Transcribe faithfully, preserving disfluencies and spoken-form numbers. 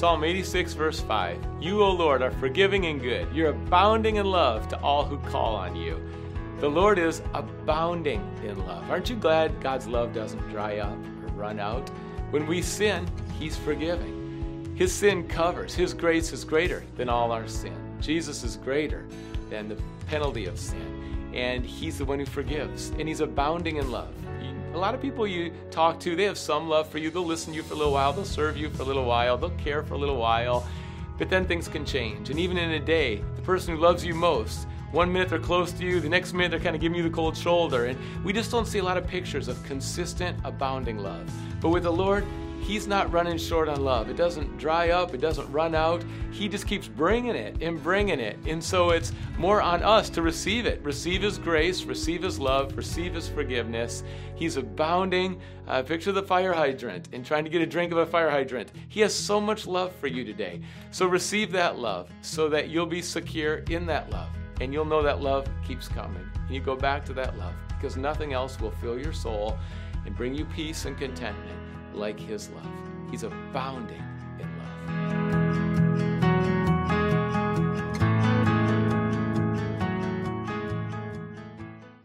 Psalm eighty-six, verse five. You, O Lord, are forgiving and good. You're abounding in love to all who call on you. The Lord is abounding in love. Aren't you glad God's love doesn't dry up or run out? When we sin, He's forgiving. His sin covers. His grace is greater than all our sin. Jesus is greater than the penalty of sin. And He's the one who forgives. And He's abounding in love. A lot of people you talk to, they have some love for you. They'll listen to you for a little while. They'll serve you for a little while. They'll care for a little while. But then things can change. And even in a day, the person who loves you most, one minute they're close to you, the next minute they're kind of giving you the cold shoulder. And we just don't see a lot of pictures of consistent, abounding love. But with the Lord, He's not running short on love. It doesn't dry up. It doesn't run out. He just keeps bringing it and bringing it. And so it's more on us to receive it. Receive His grace, receive His love, receive His forgiveness. He's abounding. Uh, picture the fire hydrant and trying to get a drink of a fire hydrant. He has so much love for you today. So receive that love so that you'll be secure in that love. And you'll know that love keeps coming. And you go back to that love because nothing else will fill your soul and bring you peace and contentment like His love. He's abounding in love.